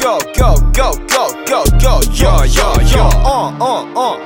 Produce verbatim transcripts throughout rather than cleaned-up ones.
go, go, go, go, go, go, yo, yo, yo. О, о, о.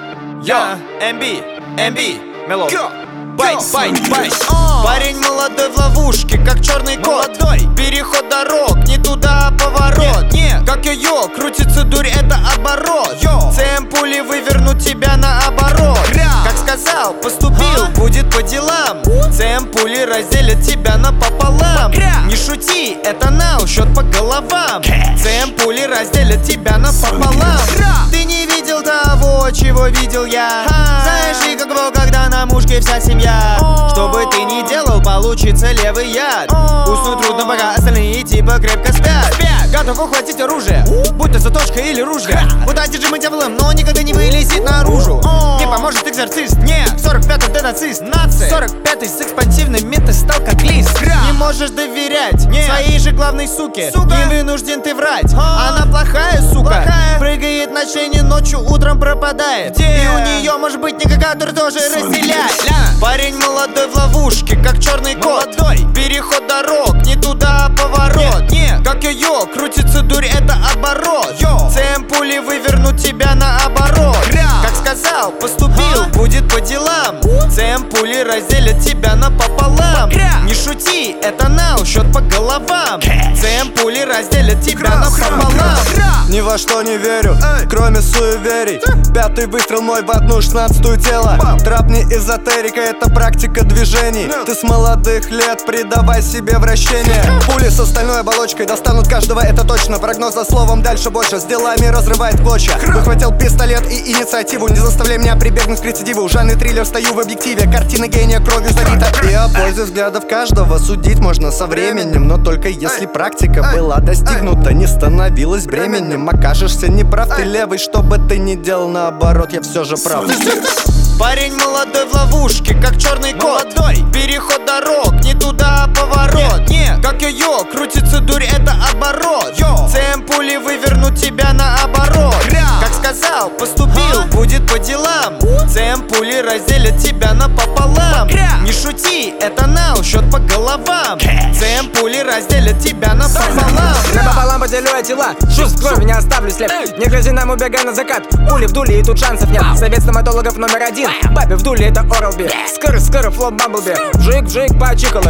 Я, эм би, эм би, мелод. Байт, байт, байт. Парень молодой в ловушке, как черный кот. Переход дорог, не туда поворот. Нет, как йо-йо, крутится дурь, это оборот. ЦМ пули вывернут тебя наоборот. Как сказал, поступил, будет по делам. ЦМ пули разделят тебя напополам. Не шути, это нау, счет по головам. ЦМ пули разделят тебя напополам. Ты не видел того, чего видел я. Знаешь ли, каково, когда на мушке вся семья. Что бы ты ни делал, получится левый яд. Уснуть трудно, пока остальные типа крепко спят. Готов ухватить оружие, будь то заточка или ружья. Будь одержимый дьяволом, но никогда не вылезет наружу. Не поможет экзорцист, нет, в сорок пятом ты нацист. сорок пятый с экспансивным мета стал как лист. Не можешь доверять своей же главной суке. Не вынужден ты врать, она плохая сука. Прыгает на шейне, ночью, утром пропадает. И у нее может быть никакая, который тоже разделяет. Парень молодой в ловушке, как черный кот. Переход дорог, не туда поворот. Нет, как йо-йо, крутится дурь, это оборот. ЦМ пули вывернут тебя наоборот. Как сказал, поступил, будет по делам. ЦМ пули разделят тебя напополам. Не шути, это нау, счет по головам. ЦМ пули разделят тебя напополам. Ни во что не верю, кроме суеверий. Пятый выстрел мой в одну шестнадцатую тело. Трап не эзотерика, это практика движений. Ты с молодых лет придавай себе вращение. Пули с остальной оболочкой достанут каждого, это точно. Прогноз за словом, дальше больше, с делами разрывает клочья. Выхватил пистолет и инициативу. Не заставляй меня прибегнуть к рецидиву. Жанрный триллер, стою в объективе. Картина гения кровью залита. И о пользе взглядов каждого судить можно со временем. Но только если практика была достигнута, не становилась бременем. Окажешься неправ, ты левый, что бы ты ни делал, наоборот, я все же прав. Парень молодой в ловушке, как черный кот. Переход дорог, не туда поворот. Нет, как йо-йо, крутится дурь, это оборот. ЦМ пули вывернут тебя наоборот. Как сказал, поступил, будет по делам. ЦМ пули разделят тебя напополам. Не шути, это нау, счет по головам. ЦМ пули разделят тебя напополам. Напополам поделю я тела, чувств крови не оставлю след. Не грози нам, убегай на закат. Пули в дуле и тут шансов нет. Совет стоматологов номер один. Бабе в дуле это Орал-Би. Скоро, скоро, флоп Бамблби. Вжик-вжик, почикало.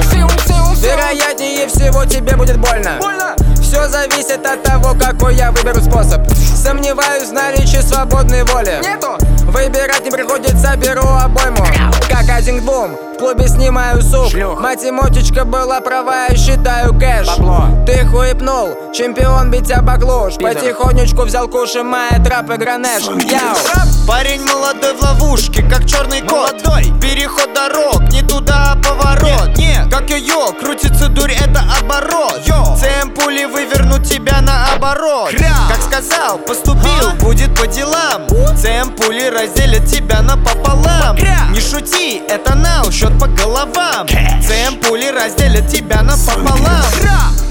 Вероятнее всего тебе будет больно. Все зависит от того, какой я выберу способ. Сомневаюсь в наличии свободной воли. Нету. Выбирать не приходится, беру обойму. Как один бум, в клубе снимаю суп. Математичка была права, я считаю кэш. Бабло. Ты хуепнул, чемпион битя баклуш. Потихонечку взял куш и моя трап и гранеш. Яу. Парень молодой в ловушке, как черный кот. Переход дорог, не туда поворот. Нет, как йо-йо, крутится дурь, это оборот. ЦМ пули вывернут тебя наоборот. Как сказал, поступил, будет по делам. ЦМ пули разделят тебя напополам. Не шути, это нау, счет по головам. ЦМ пули разделят тебя напополам.